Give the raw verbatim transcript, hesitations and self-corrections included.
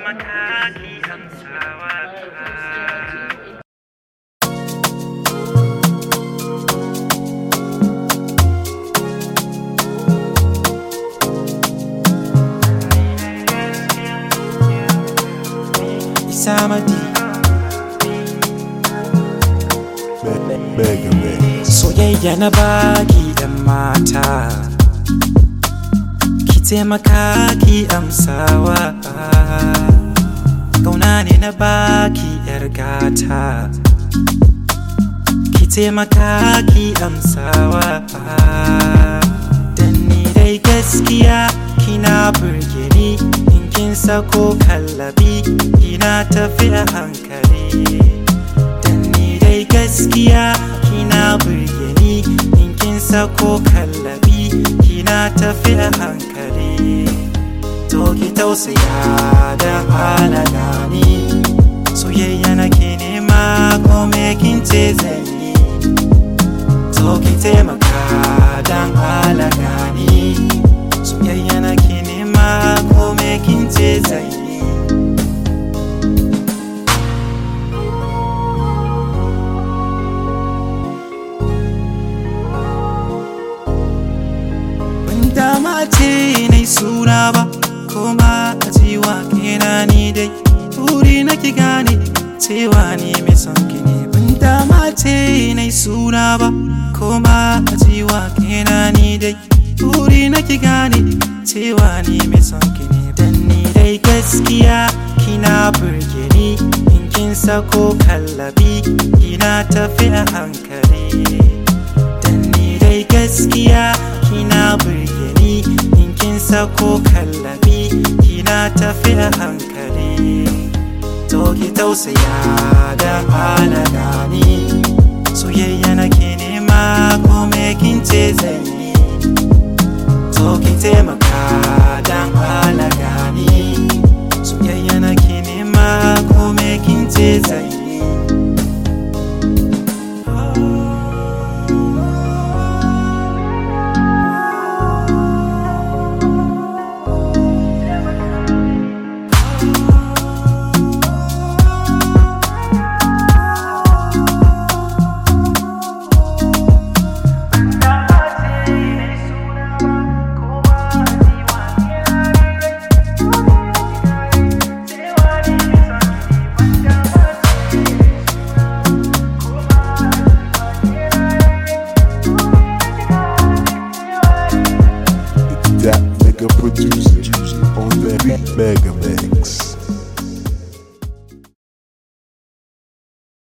taimaka ki amsawa. Samadi soyayya na baki yan mata, ki taimaka ki amsawa. Kauna ne na baki yar gata, ki taimaka ki amsawa. Dan ni dai gaskiya kina burge ni, kin sako kallabi kina tafi a hankali. Dan ni dai gaskiya kina burge ni, in kin sako kallabi kina tafi a hankali. To ki tausaya da halala ni, soyayya nake nema kome kin ce zan yi. To ki taimaka dan halala ni, soyayya nake nema kome kin ce zan yi. Dama ce nai suna ba, koma a cewa kena ni dai turi na ki gane cewa ni mai son ki ne. Ban dama ce nai suna ba, koma a cewa kena ni dai turi na ki gane cewa ni mai son ki ne. Dan ni dai gaskiya kina burge ni, in kin sako kallabi kina tafi a hankali. Dan ni dai gaskiya kina burge ni, in kin sako kallabi kina tafi a hankali. To ki tausaya da halala ni, soyayya nake nema kome kin ce zan yi. To ki taimaka dan halala ni, soyayya nake nema kome kin ce zan yi. That nigga producer on that beat, Mega Man.